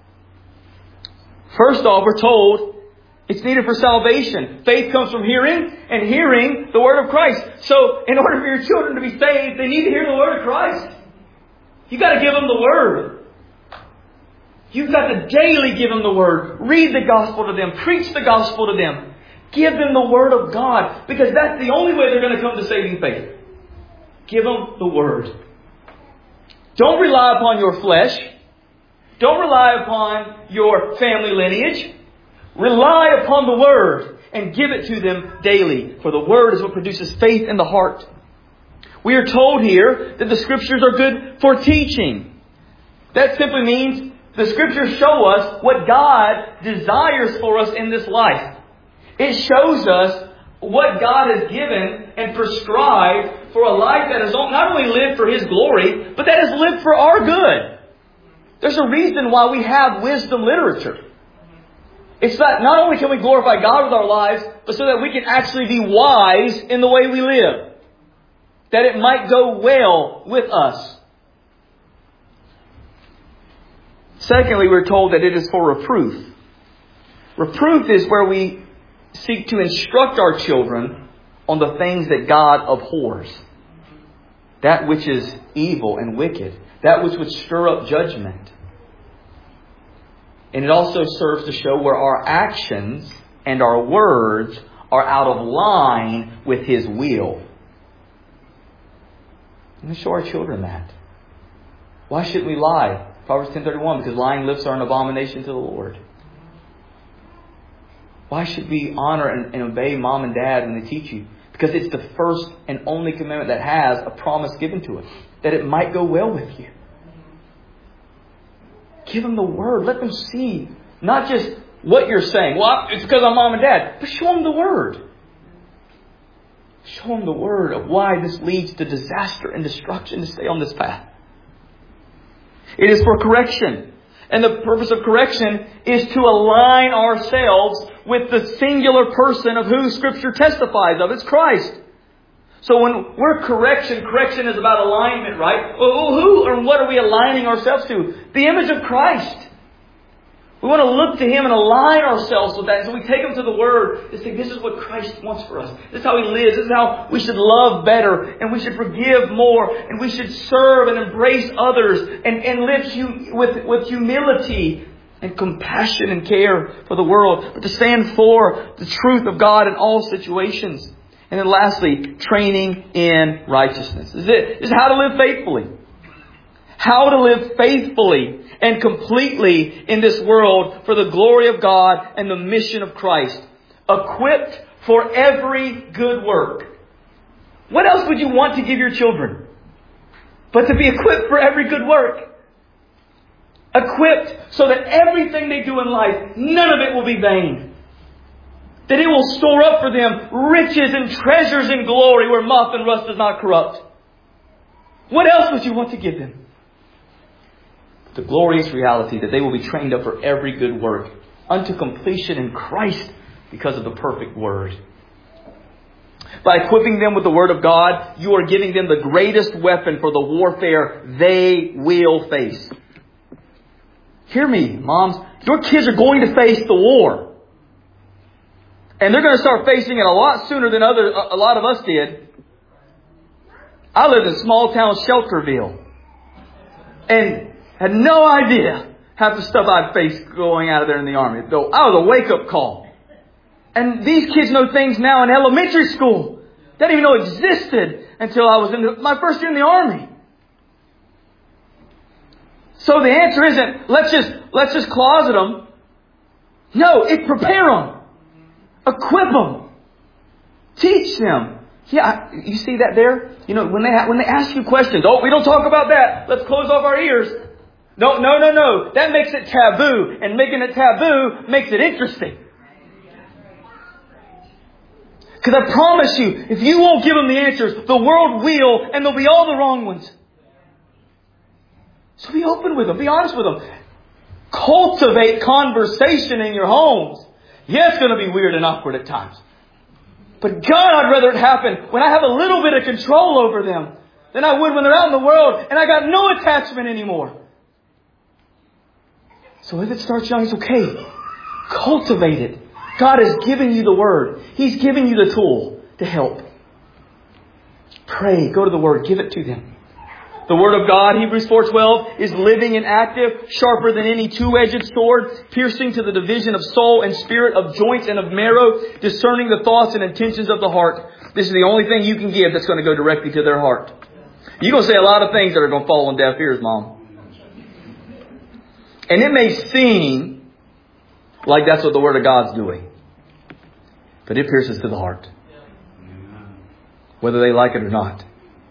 First off, we're told it's needed for salvation. Faith comes from hearing, and hearing the Word of Christ. So, in order for your children to be saved, they need to hear the Word of Christ. You've got to give them the Word. You've got to daily give them the Word. Read the Gospel to them. Preach the Gospel to them. Give them the Word of God. Because that's the only way they're going to come to saving faith. Give them the Word. Don't rely upon your flesh. Don't rely upon your family lineage. Rely upon the Word and give it to them daily. For the Word is what produces faith in the heart. We are told here that the Scriptures are good for teaching. That simply means the Scriptures show us what God desires for us in this life. It shows us what God has given and prescribed for a life that is not only lived for His glory, but that is lived for our good. There's a reason why we have wisdom literature. It's that not only can we glorify God with our lives, but so that we can actually be wise in the way we live. That it might go well with us. Secondly, we're told that it is for reproof. Reproof is where we seek to instruct our children on the things that God abhors. That which is evil and wicked. That which would stir up judgment. And it also serves to show where our actions and our words are out of line with His will. And we show our children that. Why shouldn't we lie? Proverbs 10:31, because lying lips are an abomination to the Lord. Why should we honor and obey mom and dad when they teach you? Because it's the first and only commandment that has a promise given to us. That it might go well with you. Give them the Word. Let them see. Not just what you're saying. Well, it's because I'm mom and dad. But show them the Word. Show them the Word of why this leads to disaster and destruction to stay on this path. It is for correction. And the purpose of correction is to align ourselves with the singular person of who Scripture testifies of. It's Christ. So when we're correction is about alignment, right? Well, who or what are we aligning ourselves to? The image of Christ. We want to look to Him and align ourselves with that. So we take Him to the Word and say, this is what Christ wants for us. This is how He lives. This is how we should love better. And we should forgive more. And we should serve and embrace others. And live with humility and compassion and care for the world. But to stand for the truth of God in all situations. And then lastly, training in righteousness. This is how to live faithfully. How to live faithfully and completely in this world for the glory of God and the mission of Christ. Equipped for every good work. What else would you want to give your children? But to be equipped for every good work. Equipped so that everything they do in life, none of it will be vain. That it will store up for them riches and treasures and glory where moth and rust does not corrupt. What else would you want to give them? The glorious reality that they will be trained up for every good work unto completion in Christ because of the perfect Word. By equipping them with the Word of God, you are giving them the greatest weapon for the warfare they will face. Hear me, moms. Your kids are going to face the war. And they're going to start facing it a lot sooner than a lot of us did. I lived in small town Shelterville and had no idea half the stuff I'd faced going out of there in the Army. Though I was a wake-up call. And these kids know things now in elementary school that I didn't even know existed until I was in my first year in the Army. So the answer isn't, let's just closet them. No, prepare them. Equip them. Teach them. Yeah, you see that there? You know, when they ask you questions, we don't talk about that. Let's close off our ears. No. That makes it taboo. And making it taboo makes it interesting. Because I promise you, if you won't give them the answers, the world will, and they'll be all the wrong ones. So be open with them. Be honest with them. Cultivate conversation in your homes. Yeah, it's going to be weird and awkward at times. But God, I'd rather it happen when I have a little bit of control over them than I would when they're out in the world and I got no attachment anymore. So if it starts young, it's okay. Cultivate it. God has given you the Word. He's giving you the tool to help. Pray. Go to the Word. Give it to them. The Word of God, Hebrews 4:12, is living and active, sharper than any two-edged sword, piercing to the division of soul and spirit, of joints and of marrow, discerning the thoughts and intentions of the heart. This is the only thing you can give that's going to go directly to their heart. You're going to say a lot of things that are going to fall on deaf ears, Mom. And it may seem like that's what the Word of God's doing. But it pierces to the heart. Whether they like it or not.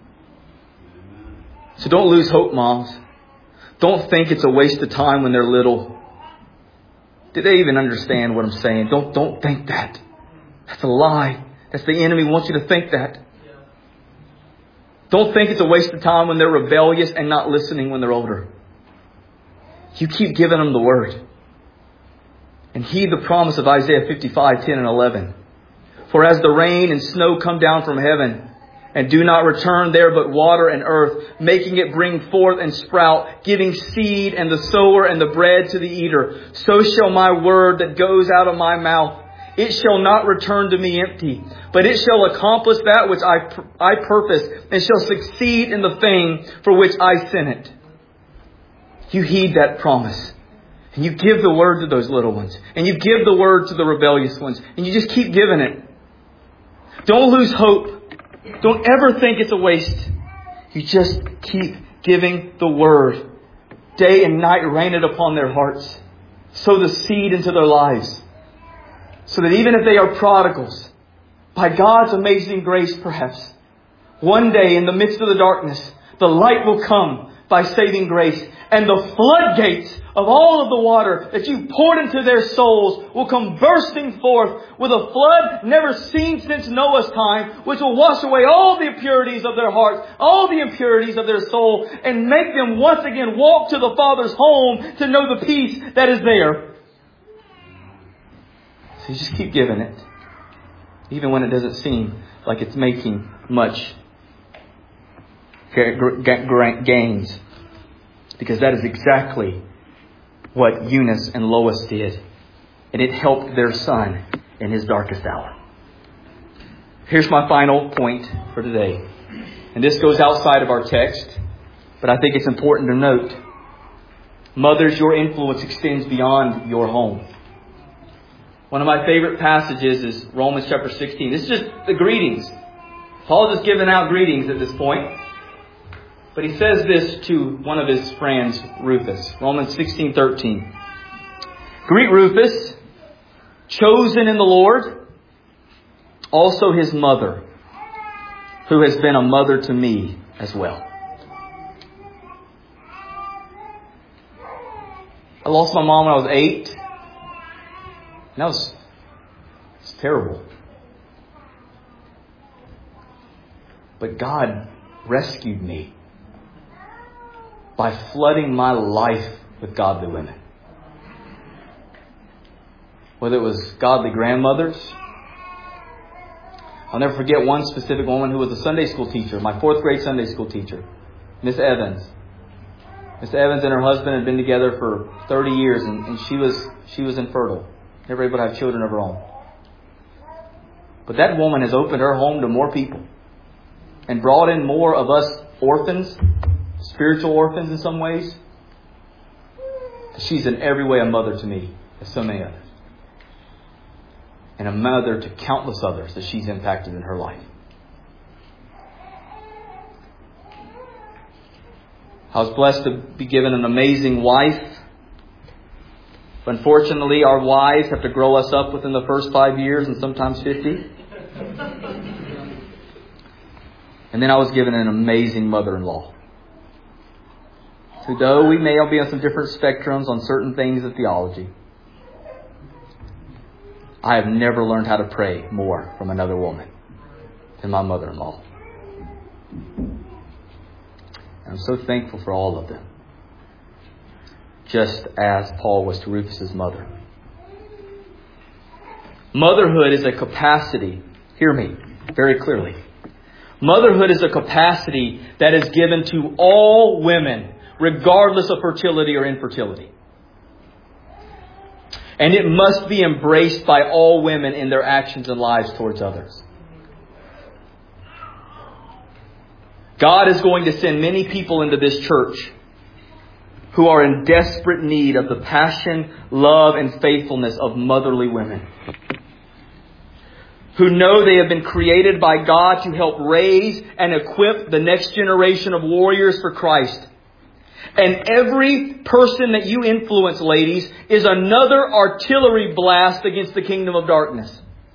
So don't lose hope, moms. Don't think it's a waste of time when they're little. Did they even understand what I'm saying? Don't think that. That's a lie. That's the enemy wants you to think that. Don't think it's a waste of time when they're rebellious and not listening when they're older. You keep giving them the Word. And heed the promise of Isaiah 55:10 and 11. For as the rain and snow come down from heaven, and do not return there but water and earth, making it bring forth and sprout, giving seed and the sower and the bread to the eater, so shall my word that goes out of my mouth. It shall not return to me empty, but it shall accomplish that which I purpose, and shall succeed in the thing for which I sent it. You heed that promise. And you give the Word to those little ones. And you give the Word to the rebellious ones. And you just keep giving it. Don't lose hope. Don't ever think it's a waste. You just keep giving the Word. Day and night rain it upon their hearts. Sow the seed into their lives. So that even if they are prodigals, by God's amazing grace perhaps, one day in the midst of the darkness, the light will come by saving grace. And the floodgates of all of the water that you poured into their souls will come bursting forth with a flood never seen since Noah's time, which will wash away all the impurities of their hearts, all the impurities of their soul, and make them once again walk to the Father's home to know the peace that is there. So you just keep giving it, even when it doesn't seem like it's making much gains. Because that is exactly what Eunice and Lois did. And it helped their son in his darkest hour. Here's my final point for today. And this goes outside of our text, but I think it's important to note. Mothers, your influence extends beyond your home. One of my favorite passages is Romans chapter 16. This is just the greetings. Paul's just giving out greetings at this point. But he says this to one of his friends, Rufus. Romans 16:13. Greet Rufus, chosen in the Lord, also his mother, who has been a mother to me as well. I lost my mom when I was 8. And that was terrible. But God rescued me by flooding my life with godly women. Whether it was godly grandmothers. I'll never forget one specific woman who was a Sunday school teacher, my 4th grade Sunday school teacher, Miss Evans. Miss Evans and her husband had been together for 30 years and she was infertile. Never able to have children of her own. But that woman has opened her home to more people. and brought in more of us orphans, spiritual orphans in some ways. She's in every way a mother to me, as so many others. And a mother to countless others that she's impacted in her life. I was blessed to be given an amazing wife. Unfortunately, our wives have to grow us up within the first 5 years and sometimes 50. And then I was given an amazing mother-in-law. So though we may all be on some different spectrums on certain things of theology, I have never learned how to pray more from another woman than my mother-in-law. I'm so thankful for all of them. Just as Paul was to Rufus' mother. Motherhood is a capacity. Hear me very clearly. Motherhood is a capacity that is given to all women, regardless of fertility or infertility. And it must be embraced by all women in their actions and lives towards others. God is going to send many people into this church who are in desperate need of the passion, love, and faithfulness of motherly women. Who know they have been created by God to help raise and equip the next generation of warriors for Christ. And every person that you influence, ladies, is another artillery blast against the kingdom of darkness.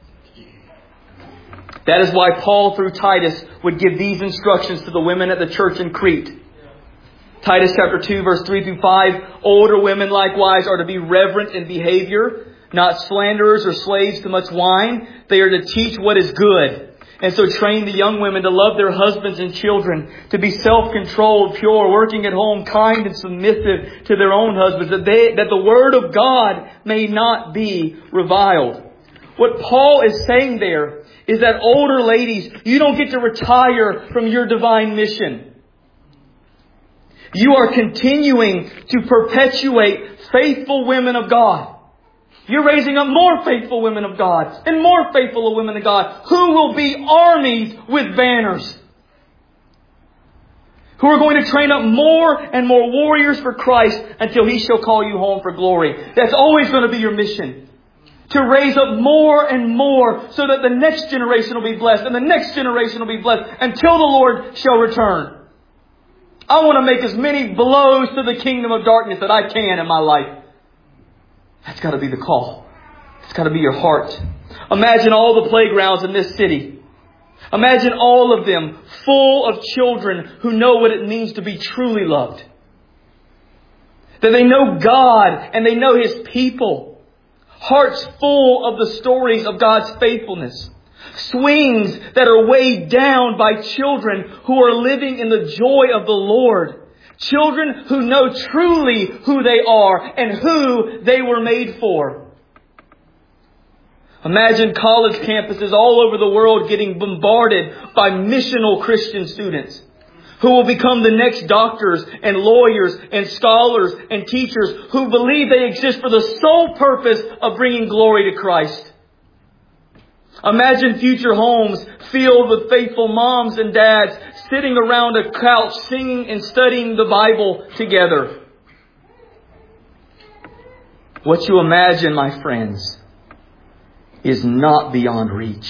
That is why Paul, through Titus, would give these instructions to the women at the church in Crete. Titus chapter 2, verse 3 through 5. Older women likewise are to be reverent in behavior, not slanderers or slaves to much wine. They are to teach what is good. And so train the young women to love their husbands and children, to be self-controlled, pure, working at home, kind and submissive to their own husbands, that the word of God may not be reviled. What Paul is saying there is that older ladies, you don't get to retire from your divine mission. You are continuing to perpetuate faithful women of God. You're raising up more faithful women of God and more faithful women of God who will be armies with banners. Who are going to train up more and more warriors for Christ until He shall call you home for glory. That's always going to be your mission. To raise up more and more so that the next generation will be blessed and the next generation will be blessed until the Lord shall return. I want to make as many blows to the kingdom of darkness that I can in my life. That's got to be the call. It's got to be your heart. Imagine all the playgrounds in this city. Imagine all of them full of children who know what it means to be truly loved. That they know God and they know His people. Hearts full of the stories of God's faithfulness. Swings that are weighed down by children who are living in the joy of the Lord. Children who know truly who they are and who they were made for. Imagine college campuses all over the world getting bombarded by missional Christian students who will become the next doctors and lawyers and scholars and teachers who believe they exist for the sole purpose of bringing glory to Christ. Imagine future homes filled with faithful moms and dads sitting around a couch singing and studying the Bible together. What you imagine, my friends, is not beyond reach.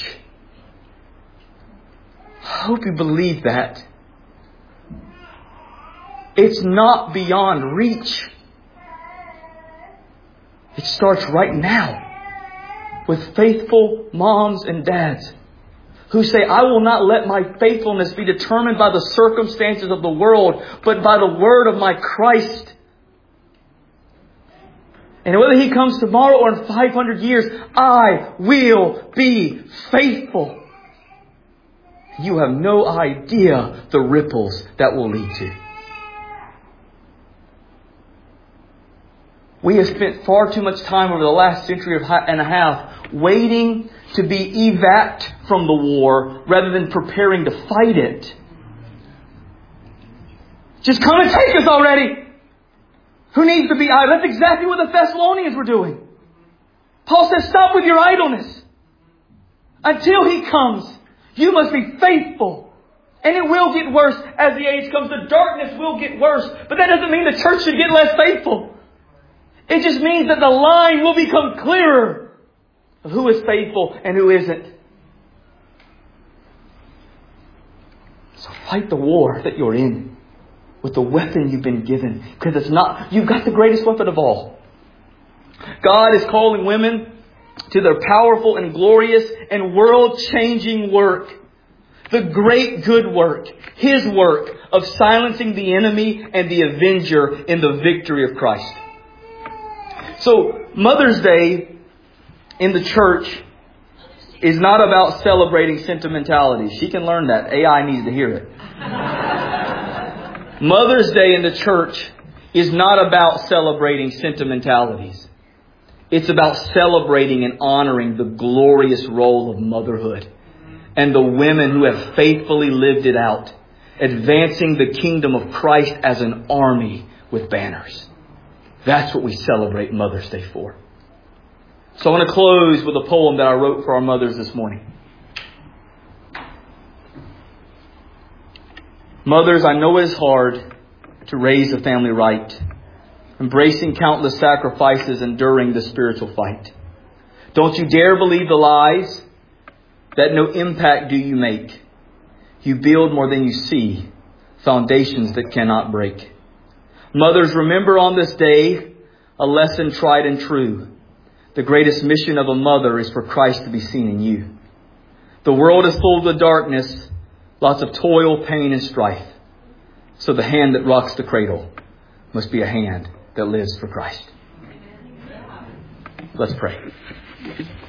I hope you believe that. It's not beyond reach. It starts right now with faithful moms and dads who say, I will not let my faithfulness be determined by the circumstances of the world, but by the word of my Christ. And whether He comes tomorrow or in 500 years, I will be faithful. You have no idea the ripples that will lead to. We have spent far too much time over the last century and a half waiting to be evac from the war rather than preparing to fight it. Just come and take us already. Who needs to be idle? That's exactly what the Thessalonians were doing. Paul says, stop with your idleness. Until He comes, you must be faithful And it will get worse as the age comes. The darkness will get worse. But that doesn't mean the church should get less faithful. It just means that the line will become clearer of who is faithful and who isn't. So fight the war that you're in with the weapon you've been given. Because you've got the greatest weapon of all. God is calling women to their powerful and glorious and world-changing work. The great good work. His work of silencing the enemy and the avenger in the victory of Christ. So, Mother's Day in the church is not about celebrating sentimentality. She can learn that. AI needs to hear it. Mother's Day in the church is not about celebrating sentimentalities. It's about celebrating and honoring the glorious role of motherhood and the women who have faithfully lived it out, advancing the kingdom of Christ as an army with banners. That's what we celebrate Mother's Day for. So I want to close with a poem that I wrote for our mothers this morning. Mothers, I know it is hard to raise a family right, embracing countless sacrifices, enduring the spiritual fight. Don't you dare believe the lies that no impact do you make. You build more than you see, foundations that cannot break. Mothers, remember on this day a lesson tried and true. The greatest mission of a mother is for Christ to be seen in you. The world is full of the darkness, lots of toil, pain, and strife. So the hand that rocks the cradle must be a hand that lives for Christ. Let's pray.